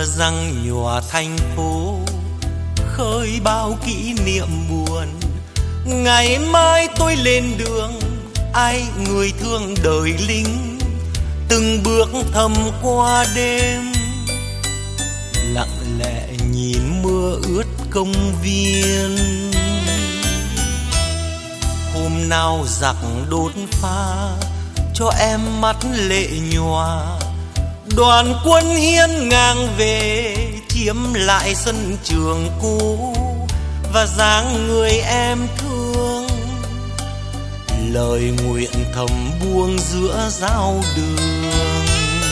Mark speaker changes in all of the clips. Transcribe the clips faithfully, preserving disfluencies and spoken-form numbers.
Speaker 1: răng nhòa thành phố khơi bao kỷ niệm buồn. Ngày mai tôi lên đường, ai người thương đời lính, từng bước thầm qua đêm, lặng lẽ nhìn mưa ướt công viên. Hôm nào giặc đốt phá cho em mắt lệ nhòa, đoàn quân hiên ngang về chiếm lại sân trường cũ và dáng người em thương. Lời nguyện thầm buông giữa giao đường,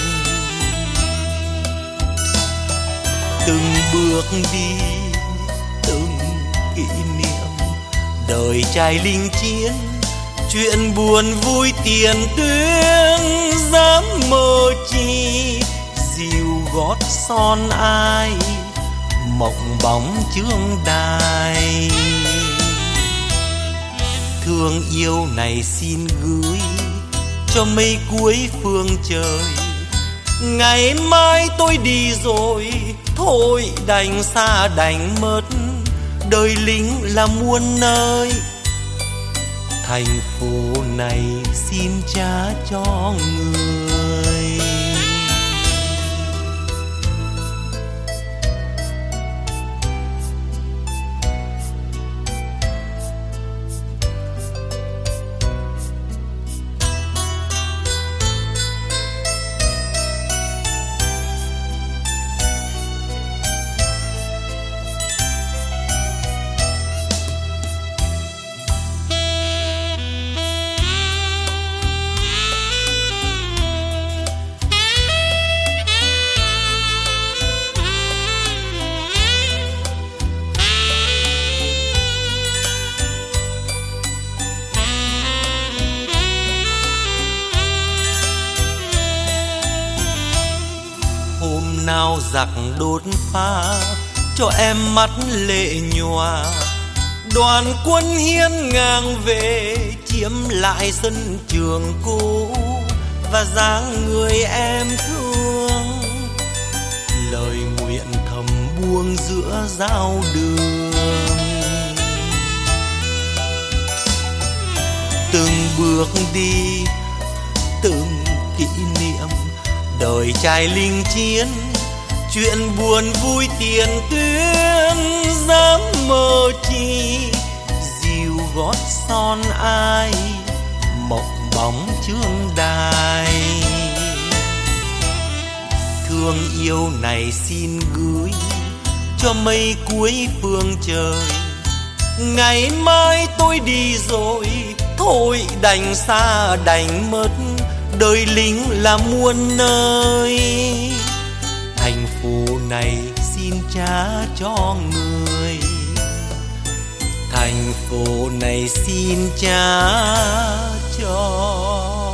Speaker 1: từng bước đi từng kỷ niệm đời trai lính chiến. Chuyện buồn vui tiền tuyến dám mơ chi, dìu gót son ai mộng bóng chương đài. Thương yêu này xin gửi cho mây cuối phương trời. Ngày mai tôi đi rồi, thôi đành xa đành mất, đời lính là muôn nơi. Thành phố này xin trả cho người. Hôm nào giặc đốt phá cho em mắt lệ nhòa, đoàn quân hiên ngang về chiếm lại sân trường cũ và dáng người em thương. Lời nguyện thầm buông giữa giao đường, từng bước đi từng kỷ niệm đời trai lính chiến. Chuyện buồn vui tiền tuyến dám mơ chi, dìu gót son ai mộng bóng chương đài. Thương yêu này xin gửi cho mây cuối phương trời. Ngày mai tôi đi rồi, thôi đành xa đành mất, đời lính là muôn nơi. Thành phố này xin trả cho người, thành phố này xin trả cho